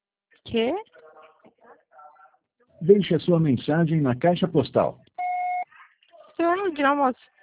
Quê? Deixe a sua mensagem na caixa postal. Seu ano de almoço.